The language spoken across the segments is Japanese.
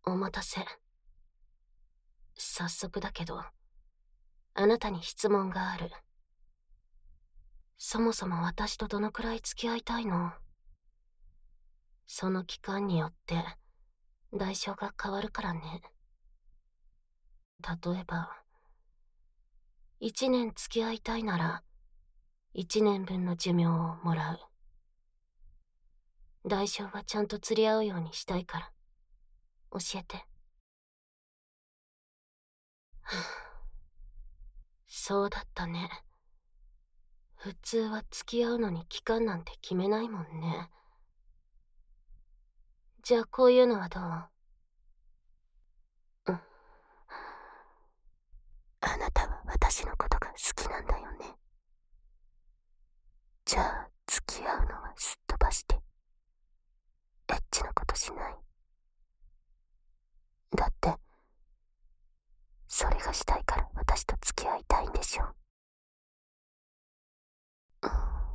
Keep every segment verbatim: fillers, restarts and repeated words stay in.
お待たせ。早速だけど、あなたに質問がある。そもそも私とどのくらい付き合いたいの？その期間によって代償が変わるからね。例えば、一年付き合いたいなら、一年分の寿命をもらう。代償はちゃんと釣り合うようにしたいから。教えて。そうだったね。普通は付き合うのに期間なんて決めないもんね。じゃあこういうのはどう？うん。あなたは私のことが好きなんだよね。じゃあ付き合うのはすっ飛ばして、エッチなことしない？だって、それがしたいから私と付き合いたいんでしょ。うん。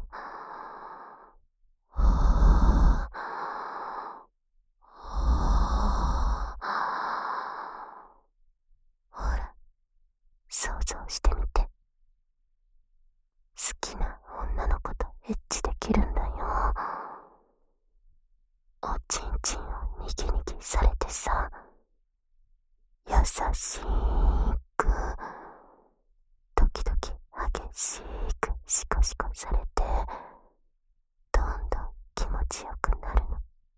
ほら、想像してみて。好きな女の子とエッチできるんだよ。おちんちんをニキニキされてさ、優しく、時々激しくシコシコされて、どんどん気持ちよくなるの。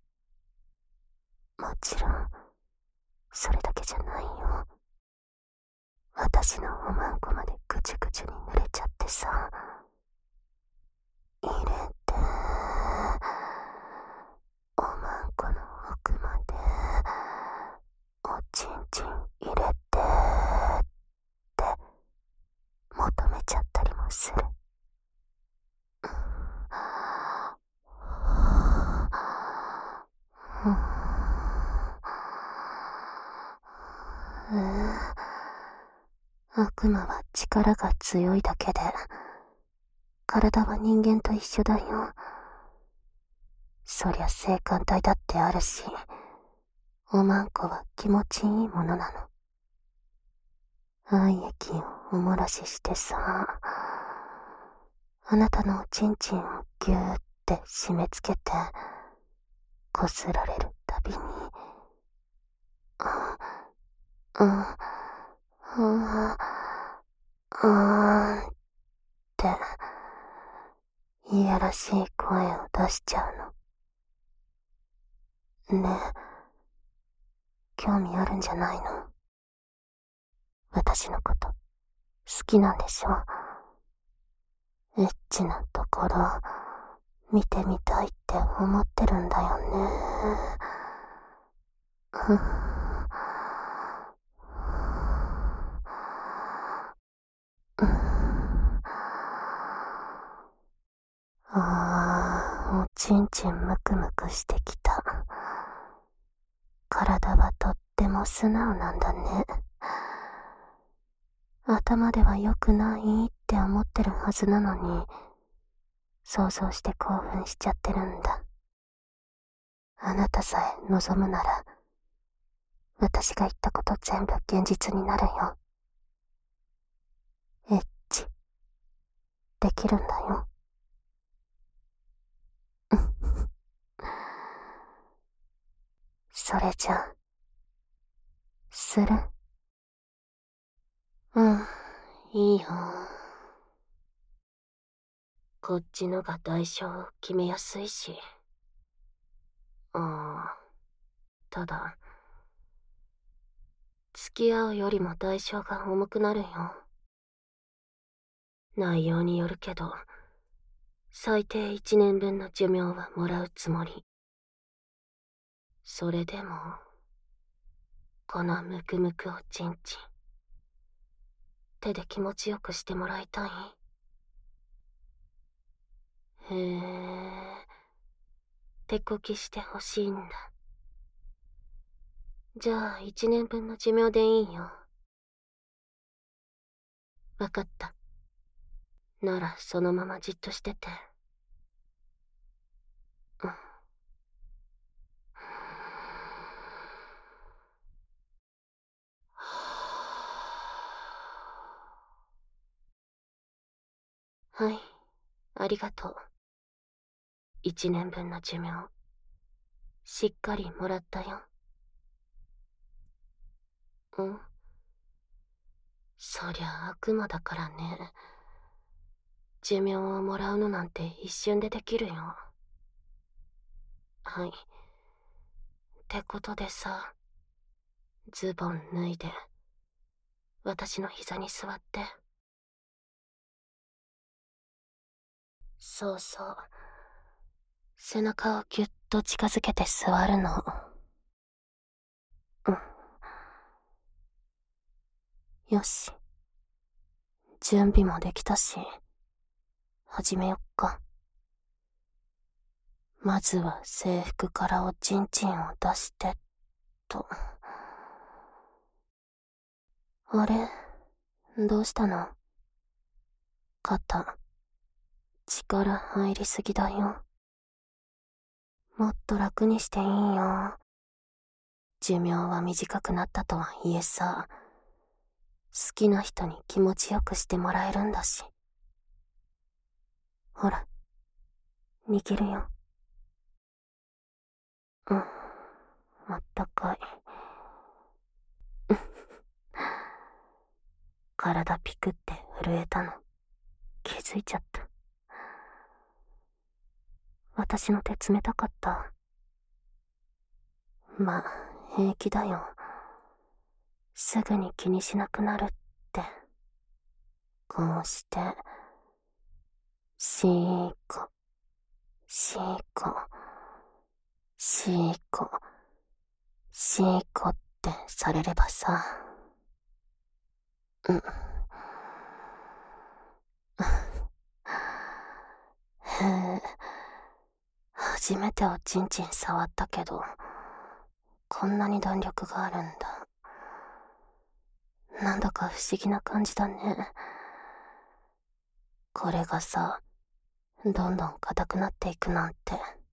もちろんそれだけじゃないよ。私のおまんこまでぐちゅぐちゅに濡れちゃってさ、入れて、おまんこの奥までおちんちん入れてって求めちゃったりもする。悪魔は力が強いだけで、体は人間と一緒だよ。そりゃ性感帯だってあるし、おまんこは気持ちいいものなの。愛液をおもらししてさ、あなたのおちんちんをぎゅーって締め付けて、こすられるたびに、あ、あ、あ、あーって、いやらしい声を出しちゃうの。ねえ、興味あるんじゃないの？私のこと好きなんでしょ？エッチなところ見てみたいって思ってるんだよね。あー、おちんちんムクムクしてきた。体はとっても素直なんだね。頭では良くないって思ってるはずなのに、想像して興奮しちゃってるんだ。あなたさえ望むなら、私が言ったこと全部現実になるよ。エッチ、できるんだよ。それじゃ、する？うん、いいよ。こっちのが代償を決めやすいし。ああ、ただ、付き合うよりも代償が重くなるよ。内容によるけど、最低一年分の寿命はもらうつもり。それでも、このムクムクおちんちん、手で気持ちよくしてもらいたい？へえ、手こきしてほしいんだ。じゃあ一年分の寿命でいいよ。わかった。ならそのままじっとしてて。うん。 はい、ありがとう。一年分の寿命、しっかりもらったよ。うん。そりゃ悪魔だからね。寿命をもらうのなんて一瞬でできるよ。はい。ってことでさ、ズボン脱いで、私の膝に座って。そうそう。背中をぎゅっと近づけて座るの。うん。よし。準備もできたし、始めよっか。まずは制服からおちんちんを出して、と。あれ？どうしたの？肩、力入りすぎだよ。もっと楽にしていいよ。寿命は短くなったとはいえさ、好きな人に気持ちよくしてもらえるんだし。ほら、握るよ。うん、あったかい。体ピクって震えたの、気づいちゃった。私の手冷たかった。まあ、平気だよ。すぐに気にしなくなるって。こうして、しーこ、しーこ、しーこ、しーこってされればさ。うん。へえ、初めておちんちん触ったけど、こんなに弾力があるんだ。なんだか不思議な感じだね。これがさ、どんどん硬くなっていくなんて。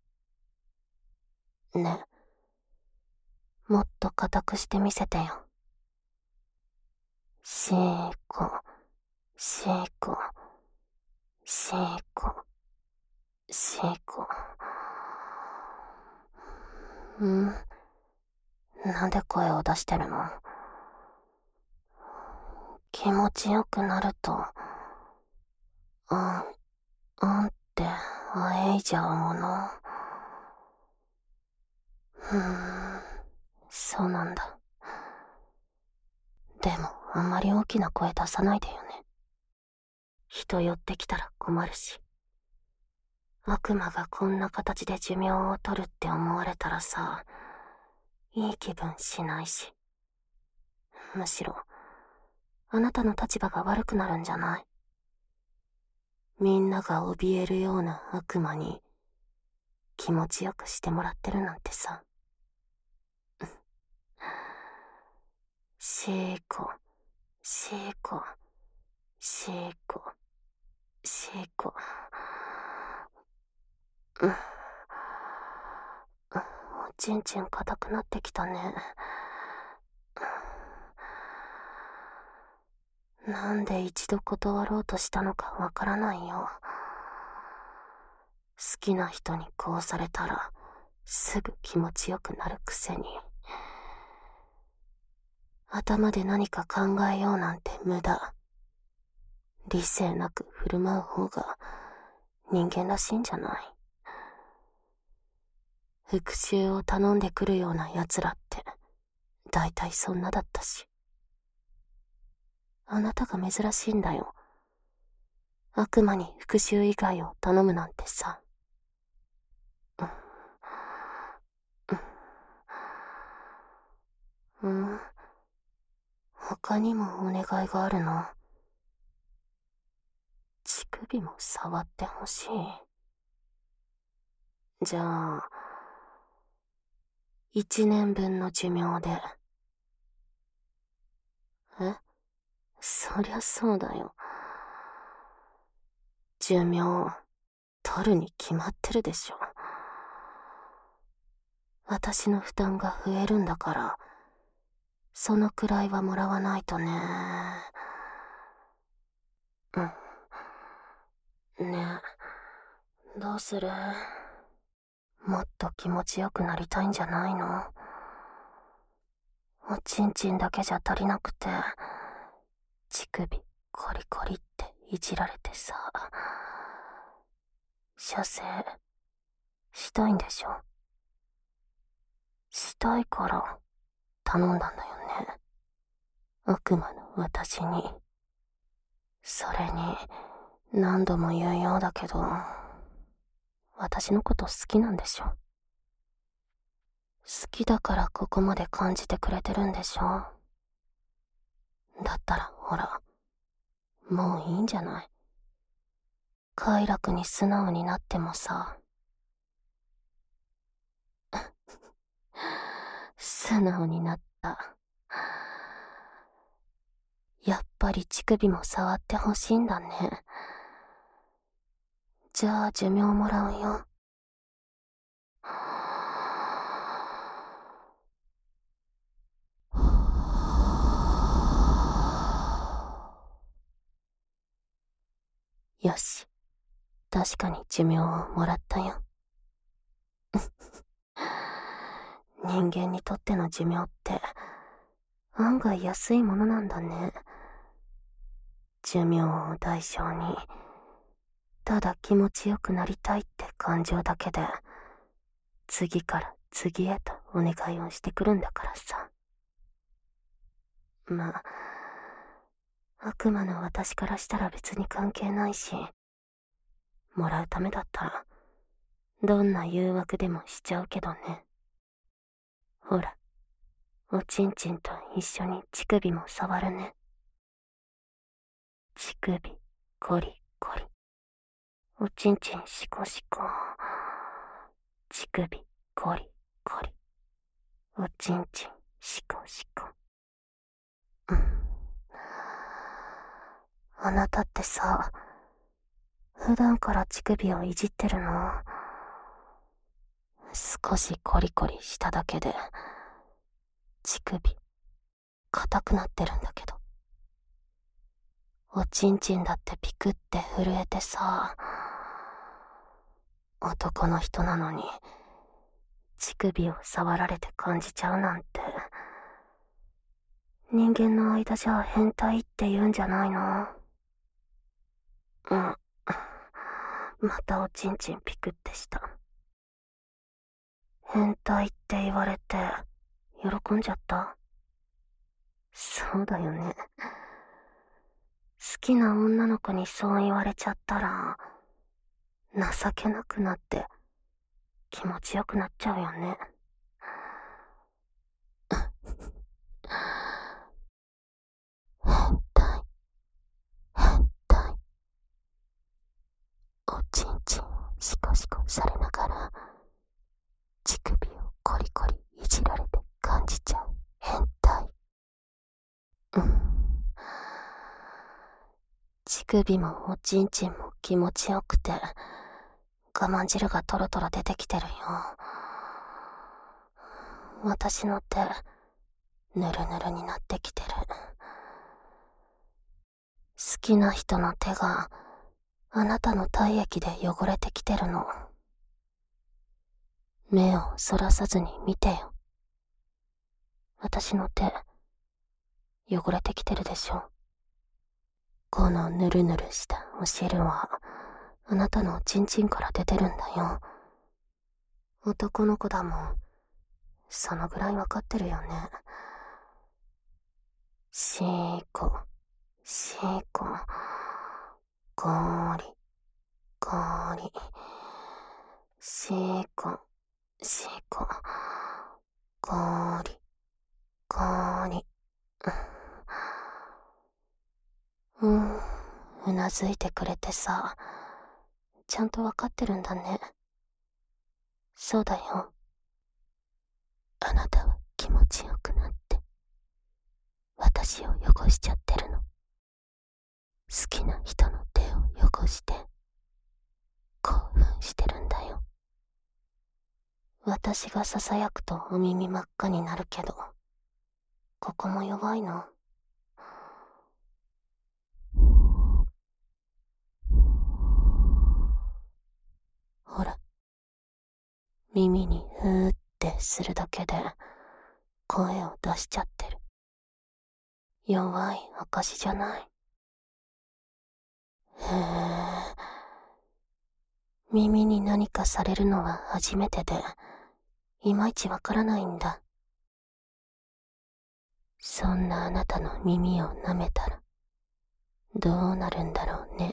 ね、もっと硬くしてみせてよ。しーこ、しーこ、しーこ、しーこ。ん？なんで声を出してるの？気持ちよくなると、あん、あんってあえいじゃうもの。うーん、そうなんだ。でも、あんまり大きな声出さないでよね。人寄ってきたら困るし。悪魔がこんな形で寿命を取るって思われたらさ、いい気分しないし。むしろ、あなたの立場が悪くなるんじゃない？みんなが怯えるような悪魔に気持ちよくしてもらってるなんてさ。シーコ、シーコ、シーコ、シーコ。うん。おちんちん硬くなってきたね。なんで一度断ろうとしたのかわからないよ。好きな人にこうされたらすぐ気持ちよくなるくせに。頭で何か考えようなんて無駄。理性なく振る舞う方が人間らしいんじゃない？復讐を頼んでくるような奴らって大体そんなだったし。あなたが珍しいんだよ。悪魔に復讐以外を頼むなんてさ。うん。うん。他にもお願いがあるの？乳首も触ってほしい。じゃあ、一年分の寿命で。え？そりゃそうだよ。寿命、取るに決まってるでしょ。私の負担が増えるんだから、そのくらいはもらわないとね。うん。 ねえ、どうする？もっと気持ちよくなりたいんじゃないの？おちんちんだけじゃ足りなくて、乳首コリコリっていじられてさ、射精したいんでしょ？したいから頼んだんだよね。悪魔の私に。それに何度も言うようだけど、私のこと好きなんでしょ？好きだからここまで感じてくれてるんでしょ？だったらほら、もういいんじゃない？快楽に素直になってもさ。素直になった。やっぱり乳首も触ってほしいんだね。じゃあ寿命もらうよ。よし、確かに寿命をもらったよ。人間にとっての寿命って案外安いものなんだね。寿命を代償に、ただ気持ちよくなりたいって感情だけで、次から次へとお願いをしてくるんだからさ。まあ、悪魔の私からしたら別に関係ないし、もらうためだったら、どんな誘惑でもしちゃうけどね。ほら、おちんちんと一緒に乳首も触るね。乳首、コリコリ。おちんちんシコシコ。乳首、コリコリ。おちんちんシコシコ。うん。あなたってさ、普段から乳首をいじってるの？少しコリコリしただけで、乳首、硬くなってるんだけど。おちんちんだってピクって震えてさ、男の人なのに、乳首を触られて感じちゃうなんて、人間の間じゃ変態って言うんじゃないの？うん。またおちんちんピクってした。変態って言われて、喜んじゃった？そうだよね。好きな女の子にそう言われちゃったら、情けなくなって気持ちよくなっちゃうよね。変態、変態。おちんちんをシコシコされながら、乳首をコリコリいじられて感じちゃう変態。うん。乳首もおちんちんも気持ちよくて、我慢汁がトロトロ出てきてるよ。私の手、ぬるぬるになってきてる。好きな人の手があなたの体液で汚れてきてるの。目をそらさずに見てよ。私の手、汚れてきてるでしょ。このぬるぬるしたお汁は、あなたのおちんちんから出てるんだよ。男の子だもん。そのぐらいわかってるよね。シーコ、シーコ、ゴーリ、ゴーリ、シーコ、シーコ、ゴーリ、ゴーリ。うん、うなずいてくれてさ、ちゃんとわかってるんだね。そうだよ。あなたは気持ちよくなって、私を汚しちゃってるの。好きな人の手を汚して、興奮してるんだよ。私が囁くとお耳真っ赤になるけど、ここも弱いの。 耳にふーってするだけで声を出しちゃってる。弱い証じゃない。へえ、耳に何かされるのは初めてで、いまいちわからないんだ。そんなあなたの耳を舐めたら、どうなるんだろうね。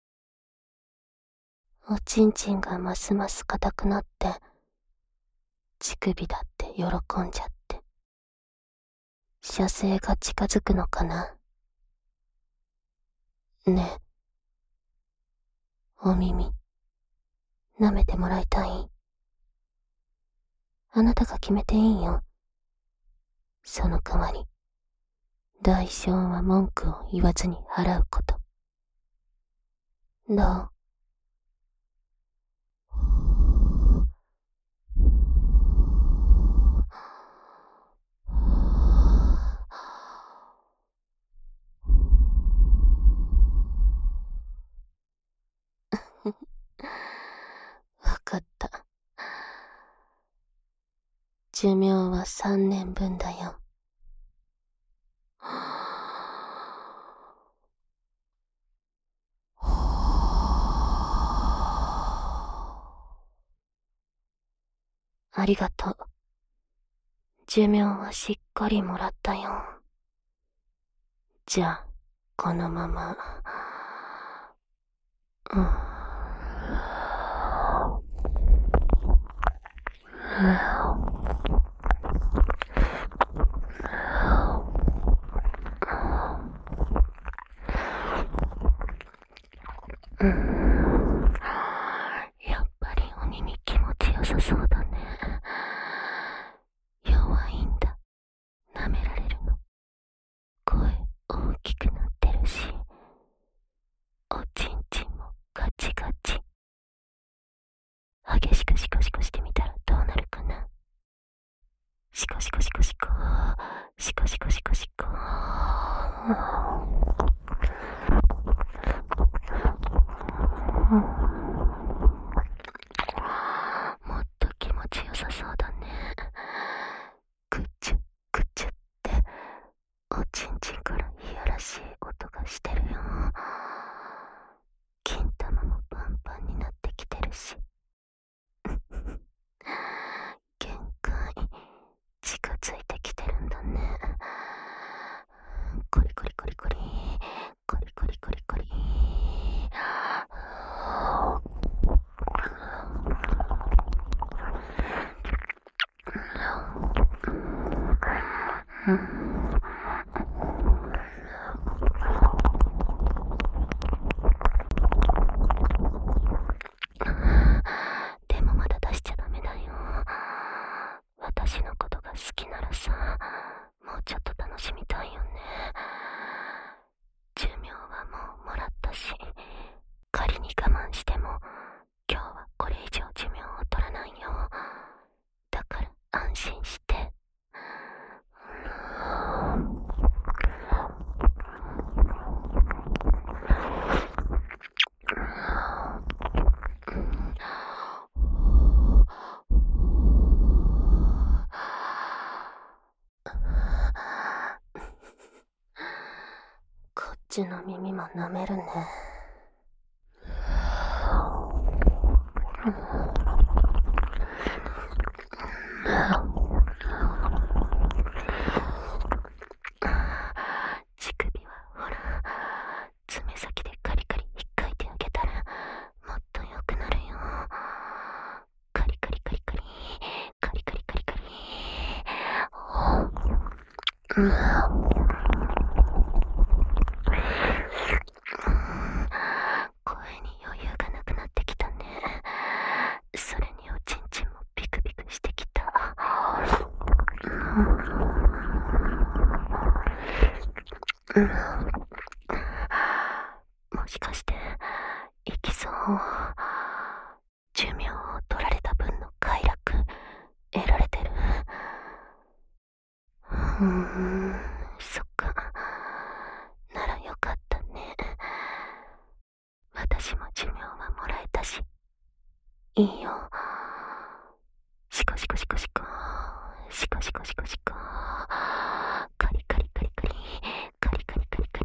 おちんちんがますます硬くなって、乳首だって喜んじゃって、射精が近づくのかな。ねえ、お耳、舐めてもらいたい？あなたが決めていいよ。その代わり、代償は文句を言わずに払うこと。どう？わかった。寿命は三年分だよ。ありがとう。寿命はしっかりもらったよ。じゃあ、このまま。うん。うん、やっぱりお耳気持ちよさそうだね。弱いんだ。舐められるの。声大きくなってるし、おちんちんもガチガチ。激しくシコシコしてみたらどうなるかな。シコシコシコシコシコシコシコシコ。もっと気持ちよさそうだね。クチュクチュっておちんちんからいやらしい音がしてるよ。金玉もパンパンになってきてるし限界近づいてきてるんだね。コリコリコリコリコリコリコリコリ。でもまだ出しちゃダメだよ。私のことが好きならさ、もうちょっと楽しみたいよね。寿命はもうもらったし、仮に我慢しても今日はこれ以上寿命を取らないよ。だから安心して。こっちの耳も舐めるね。乳首はほら、爪先でカリカリ引っかいてあげたらもっと良くなるよ。カリカリカリカリカリカリカリカリ。うん、声に余裕がなくなってきたね。それにおちんちんもビクビクしてきた。うん、もしかしていきそう？寿命を取られた分の快楽得られてる？うーん、そっか。ならよかったね。私も寿命はもらえたし、いいよ。 シコシコシコ。カリカリカリカリ。カリカリカリカリ。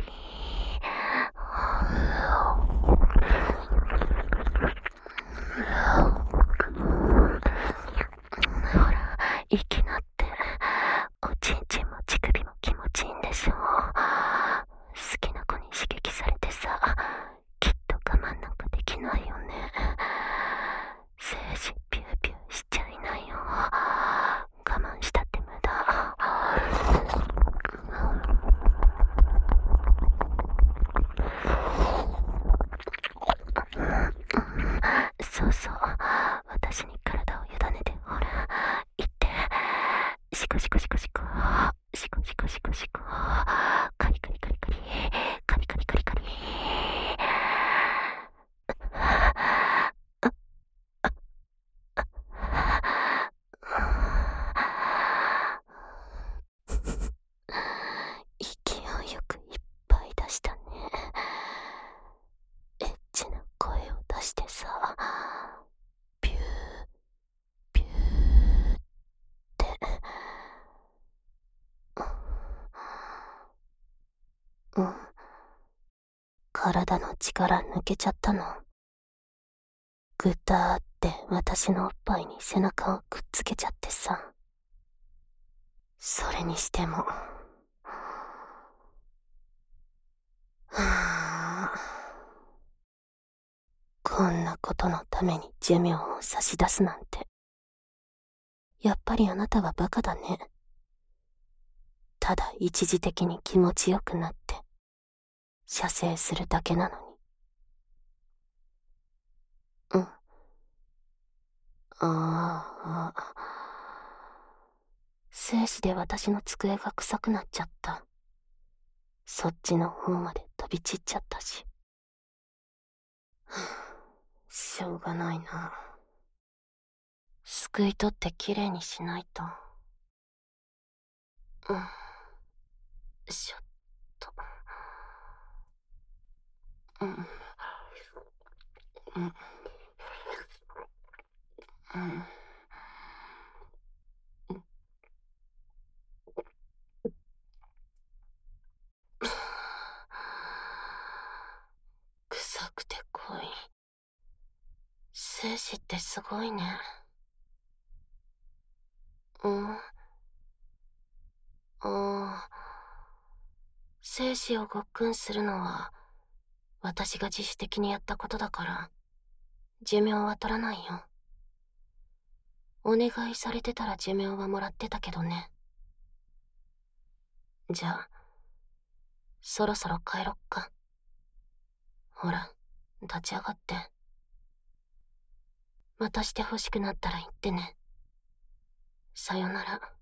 ほら、息なって。おちんちんも乳首も気持ちいいんでしょ。好きな子に刺激されてさ、きっと我慢なんかできないよね。精子ピューピューしちゃいなよ。我慢したって無駄。そうそう、私に体を委ねて、ほら行って。シコシコシコシコシコシコシコシコ。カリカリカリカリカリカリカリカリ。勢いよくいっぱい出したね。エッチな声を出してさ、ピューピューって。うん、体の力抜けちゃったの。ぐたーって私のおっぱいに背中をくっつけちゃってさ。それにしても、はぁ、こんなことのために寿命を差し出すなんて。やっぱりあなたはバカだね。ただ一時的に気持ちよくなって射精するだけなのに。うん。ああ、精子で私の机が臭くなっちゃった。そっちの方まで飛び散っちゃったし。しょうがないな。すくい取ってきれいにしないと。うん。しょっと。うん。うん。うん。臭くて濃い。精子ってすごいね。うん。ああ。精子をごっくんするのは私が自主的にやったことだから寿命は取らないよ。お願いされてたら寿命はもらってたけどね。じゃあそろそろ帰ろっか。ほら立ち上がって。またして欲しくなったら言ってね。さよなら。